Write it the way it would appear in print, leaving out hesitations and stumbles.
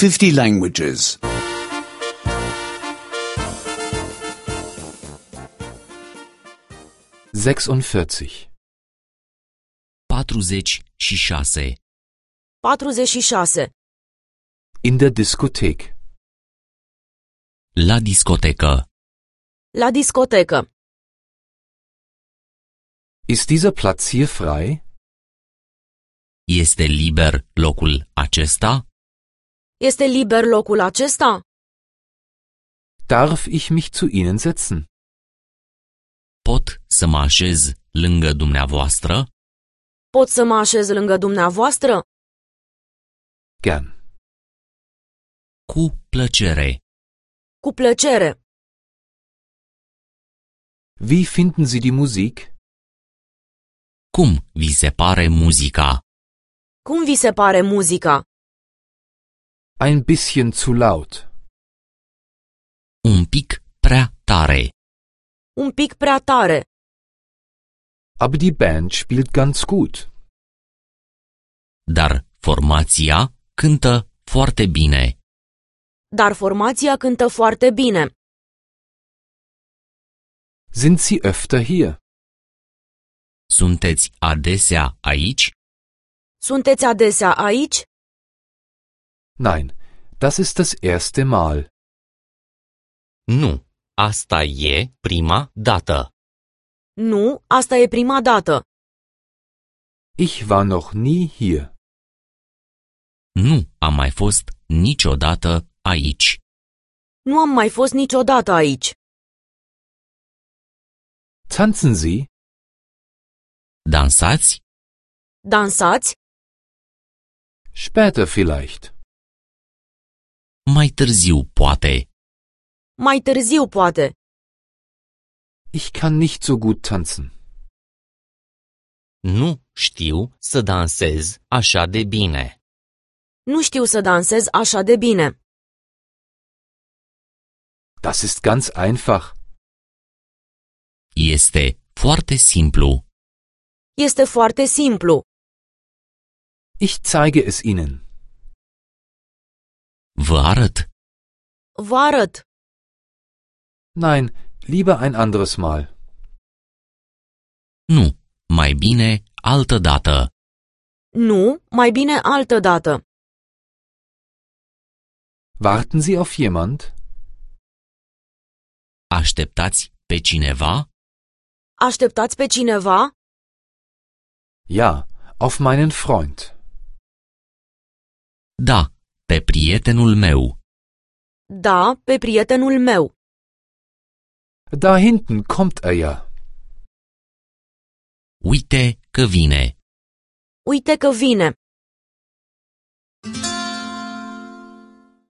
50 languages. 46. 46. 46. In der Diskothek. La discotecă. La discotecă. Ist dieser Platz hier frei? Este liber locul acesta? Este liber locul acesta? Darf ich mich zu Ihnen setzen? Pot să mă așez lângă dumneavoastră? Pot să mă așez lângă dumneavoastră? Gern. Cu plăcere. Cu plăcere. Wie finden Sie die Musik? Cum vi se pare muzica? Cum vi se pare muzica? Ein bisschen zu laut. Un pic prea tare. Un pic prea tare. Aber die Band spielt ganz gut. Dar formația cântă foarte bine. Dar formația cântă foarte bine. Sind Sie öfter hier? Sunteți adesea aici? Sunteți adesea aici? Nein, das ist das erste Mal. Nu, asta e prima dată. Nu, asta e prima dată. Ich war noch nie hier. Nu am mai fost niciodată aici. Nu am mai fost niciodată aici. Tanzen Sie? Dansați? Dansați? Später vielleicht. Mai târziu, poate. Mai târziu, poate. Ich kann nicht so gut tanzen. Nu știu să dansez așa de bine. Nu știu să dansez așa de bine. Das ist ganz einfach. Este foarte simplu. Este foarte simplu. Ich zeige es Ihnen. Vă arăt. Vă arăt. Nein, lieber ein anderes Mal. Nu, mai bine altă dată. Nu, mai bine altă dată. Warten Sie auf jemand? Așteptați pe cineva? Așteptați pe cineva? Ja, auf meinen Freund. Da, pe prietenul meu. Da, pe prietenul meu. Da hinten kommt er ja. Uite că vine. Uite că vine.